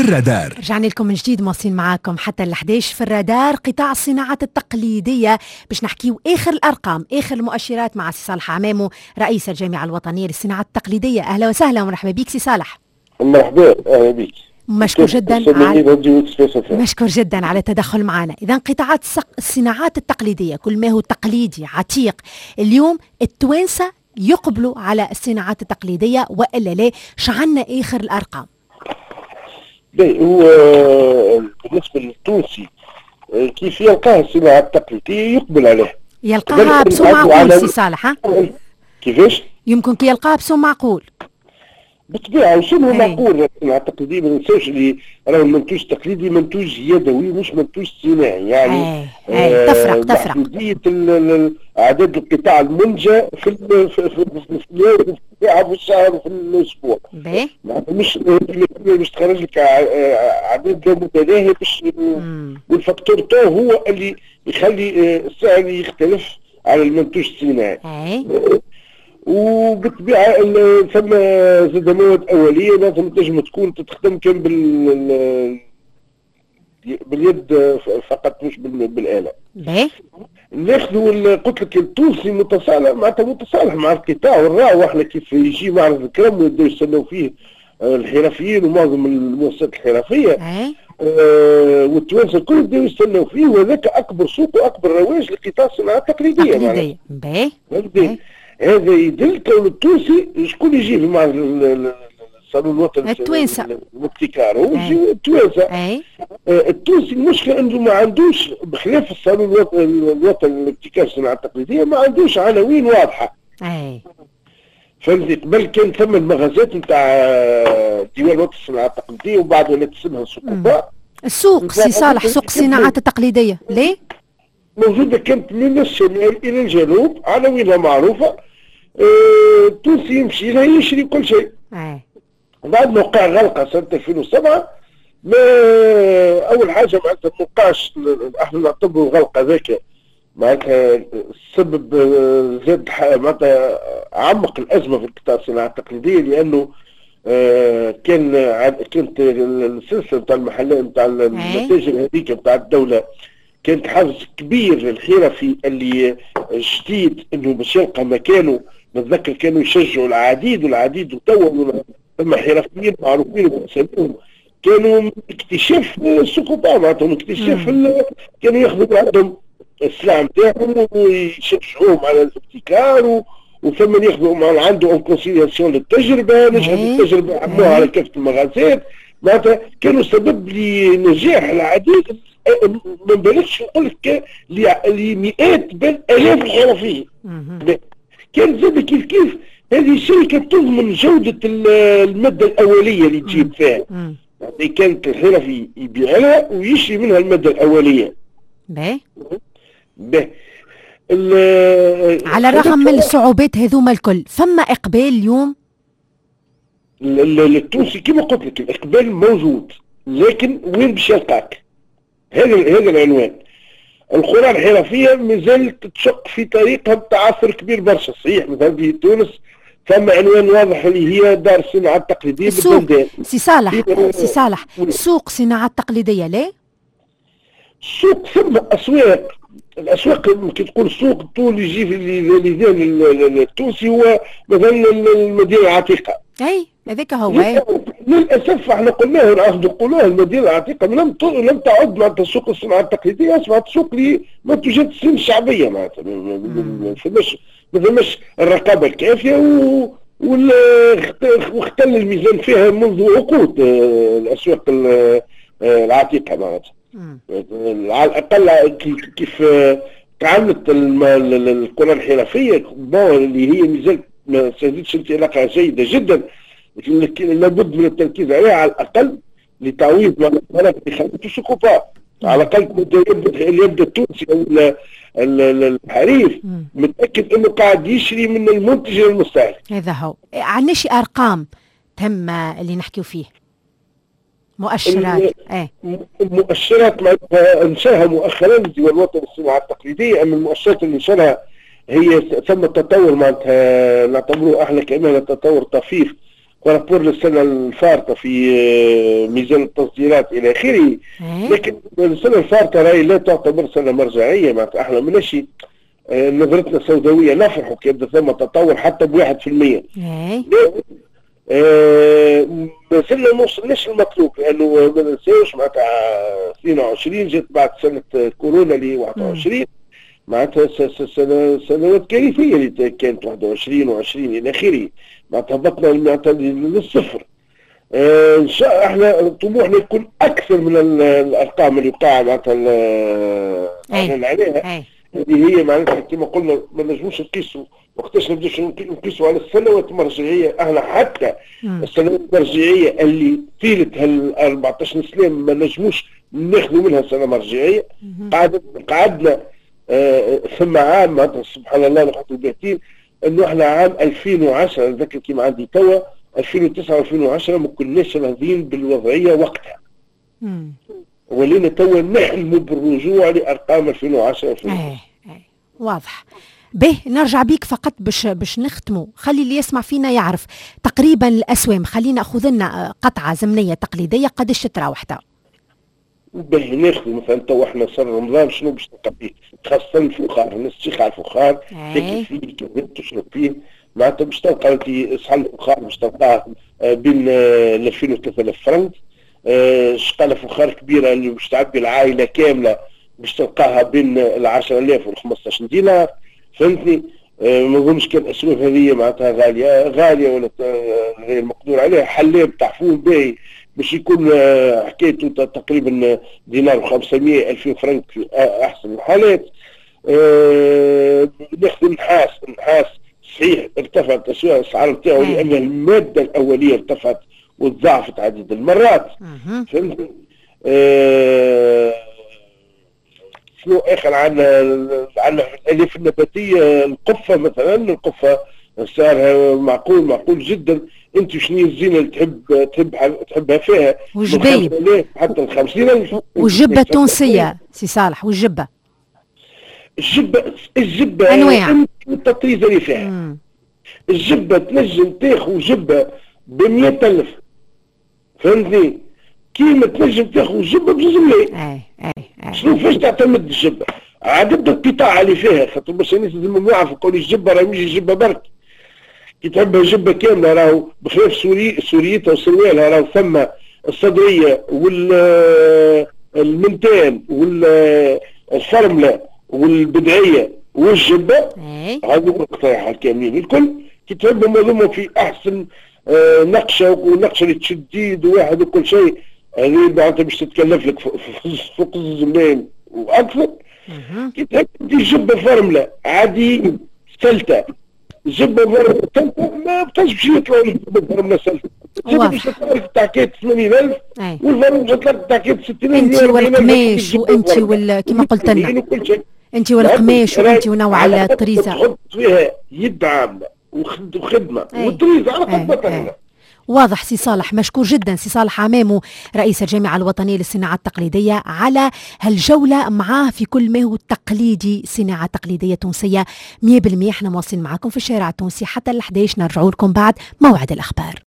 الرادار. رجعنا لكم من جديد، مواصلين معاكم حتى ال11 في الرادار، قطاع الصناعات التقليدية، باش نحكيو آخر الأرقام آخر المؤشرات مع سي صالح عمامو رئيس الجامعة الوطنية للصناعات التقليدية. أهلا وسهلا ومرحبا بك سي صالح. مرحبا، أهلا بك. مشكور جدا على التدخل معنا. إذا قطاعات الصناعات التقليدية كل ما هو تقليدي عتيق، اليوم التوانسة يقبلوا على الصناعات التقليدية وإلا لا؟ شعلنا آخر الأرقام. هو بالنسبة للتونسي كيف يلقاه الصناعة التقليدية يقبل عليه، يلقاها بسوم معقول سي صالح؟ ها؟ كيفاش؟ يمكن كي يلقاها بسوم معقول بالطبيعة. وشنو معقول الصناعة التقليدية؟ ما ننساوش اللي راهو المنتوج التقليدي منتوج يدوي مش منتوج صناعي، يعني تفرق أعداد القطاع المنتجة في الشهر وفي الأسبوع، مش تخرج لك أعداد متناهية، والفاكتور تو هو اللي يخلي السعر يختلف على المنتوج الصناعي. وبالطبيعة ثم زاد مواد أولية لازم تنجم تكون تستخدم كان باليد فقط مش بالآلة. ناخذوا قلت لك التونسي متصالح مع القطاع والراعي، واحنا كيف يجي معرض الكرم ويبداو يستناو فيه الحرفيين ومعظم المؤسسات الحرفية والتوانسة الكل يبداو يستناو فيه، وهذاك أكبر سوق وأكبر رواج لقطاع الصناعات التقليدية. هذا يدل كون التونسي شكون يجي في معرض الصالون الوطني التوانسة الابتكار، هو يجي التوانسة. التونسي المشكلة انه ما عندوش بخلاف الصالون الوطني الابتكار الصناعة التقليدية ما عندوش عناوين واضحة. فهمتي؟ قبل كان ثم المغازات نتاع ديوان الوطن الصناعة التقليدية وبعد ولات اسمها سوق السوق سي صالح، سوق الصناعات التقليدية ليه؟ موجودة كانت من الشمال إلى الجنوب، عناوينها معروفة، التونسي يمشي لها يشري كل شيء. بعد ما وقع غلقة سنة 2007 ما أول حاجة معناتها ما وقعش، احنا نعتبروا الغلقة ذاك معناتها السبب زاد معناتها عمق الأزمة في قطاع الصناعة التقليدية، لأنه كانت السلسلة نتاع المحلات نتاع المتاجر هذيك نتاع الدولة كانت حافز كبير للحرفي اللي جديد انه باش يلقى مكانه. نتذكر كانوا يشجعوا العديد وتوا ثم حرفيين معروفين ومسموهم كانوا اكتشاف السوق معناتهم اكتشاف كانوا ياخذوا عندهم السلع نتاعهم ويشجعوهم على الابتكار وثم ياخذوا عندهم كونسيلياسيون للتجربه، نجحت التجربه عموها على كافه المغازات، معناتها كانوا سبب لنجاح العديد. ما نبالغش نقول لك لمئات بل آلاف الحرفيين. كان زاد كيف هذه الشركة تضمن جودة المادة الأولية اللي تجيب فيها. يعني كانت الحرفي يبيع لها ويشري منها المادة الأولية. على الرغم من الصعوبات هذوما الكل فما إقبال اليوم؟ التونسي كما قلت لك الإقبال موجود، لكن وين باش يلقاك؟ هذا العنوان. القرى الحرفية مازالت تشق في طريقها بتعثر كبير برشا. صحيح مثلا في تونس ثم عنوان واضح اللي هي دار الصناعة التقليدية بالبلدان. سي صالح سوق صناعات تقليدية ليه؟ سوق ثم أسواق. الأسواق كي تقول سوق طول يجي في اللسان التونسي هو مثلا المدينة العتيقة. هذاك هو. للاسف احنا قلناه نقولوها المدينه العتيقه لم تعد معناتها سوق الصناعه التقليديه، اصبحت سوق لمنتوجات السلع الشعبيه معناتها ما فماش الرقابه الكافيه واختل الميزان فيها منذ عقود الاسواق العتيقه معناتها. على الاقل كيف تعاملت القرى الحرفيه اللي هي مازالت ما سادتش انطلاقه جيده جدا، لكن لابد من التركيز عليها على الاقل لتعويض ما اللي خلته سقوطات. على الاقل يبدا التونسي او الحريف متاكد انه قاعد يشري من المنتج للمستهلك. هذا هو. عندناش ارقام تم اللي نحكيو فيه؟ مؤشرات. مؤشرات انشاها مؤخرا ديوان الوطن للصناعه التقليديه، اما المؤشرات اللي انشاها هي ثم تطور معناتها نعتبروه احنا كانه تطور طفيف ورابور للسنه الفارطه في ميزان التصديرات الى اخره. لكن السنه الفارطه راهي لا تعتبر سنه مرجعيه، معناتها احنا ماناش نظرتنا سوداويه، نفرحوا كي يبدا ثم تطور حتى ب1%. ما زلنا ما وصلناش المطلوب، لانه ما ننساوش معناتها 22 جات بعد سنه كورونا اللي 21 معناتها سنوات كارثيه اللي كانت 21 و20 الى اخره، معناتها هبطنا معناتها للصفر. ان شاء احنا طموحنا يكون اكثر من الارقام اللي وقع معناتها اعلن عليها، اللي هي معناتها كما قلنا ما نجموش نقيسوا وقتاش نبداوش نقيسوا على السنوات المرجعيه. احنا حتى السنوات المرجعيه اللي طيلت هال 14 سنه ما نجموش ناخذوا منها سنه مرجعيه. قعدنا ثم عام معناتها سبحان الله نحطوا الباهتين انه احنا عام 2010 نذكر كيما عندي توا 2009 و2010 ما كناش راضيين بالوضعيه وقتها. ولينا توا نحلموا بالرجوع لارقام 2010 واضح. به نرجع بيك فقط باش نختموا، خلي اللي يسمع فينا يعرف تقريبا الاسوام، خلينا ناخذ لنا قطعه زمنيه تقليديه قداش تتراوح توا. به ناخذ مثلا تو احنا صار رمضان شنو باش تلقى فيه، خاصه الفخار، الناس تشيخ على الفخار تاكل فيه كذب تشرب فيه، معناتها باش تلقى انت صحن الفخار باش تلقاه بين 2000 و 3000 فرنك. شقاله فخار كبيره اللي باش تعبي العائله كامله باش تلقاها بين 10,000 و 15 دينار، فهمتني؟ ما نظنش كان الاسواق هذه معناتها غاليه ولا غير مقدور عليها. حلاب تاع فول باهي باش يكون حكايته تقريبا دينار و500 2000 فرنك في احسن الحالات. ناخذ النحاس صحيح ارتفعت الاسعار نتاعو لان الماده الاوليه ارتفعت وتضاعفت عدد المرات، فهمتني؟ شنو اخر عندنا الالياف النباتيه، القفه مثلا، القفه سعرها معقول جدا. انت شنو الزينه اللي تحبها فيها؟ وجبيب حتى 50,000. والجبه التونسيه سي صالح، والجبه الجبه انواع التطريزه اللي فيها. الجبه تنجم تاخذ جبه ب100,000 فهمتني؟ كيما تنجم تاخذ جبه بجوج ملايين. شنو فاش تعتمد الجبه؟ عدد القطاع اللي فيها، خاطر باش الناس لازم يعرفوا كون الجبه راهي مش جبه برك. كي تحبها جبه كامله راهو بخلاف سوريتها وسروالها راهو ثم الصدريه والمنتان والفرمله والبدعيه والجبه، هذو القطاع الكاملين الكل. كي تحبهم هذوما في احسن نقشه ونقشه اللي تشديد وواحد وكل شيء، هذه معناتها باش تتكلف لك فوق الزمان واكثر. كي تحب جبه فرمله عادي سلته، جبه فرمله سلته ما بتنجمش يطلعوا جبه فرمله سلته. الجبه باش تطلع لك تاع كيت 80,000 والفرمله باش تطلع لك تاع كيت 60,000. انت والقماش وانت كما قلت لنا انت والقماش وانت ونوع الطريزه تحط فيها يد عامله وخدمه والطريزه على قد واضح. سي صالح مشكور جدا، سي صالح عمامو رئيس الجامعة الوطنية للصناعة التقليدية على هالجولة معاه في كل ما هو تقليدي، صناعة تقليدية تونسية 100%. احنا مواصلين معكم في الشارع التونسي حتى 11 نرجعوا لكم بعد موعد الأخبار.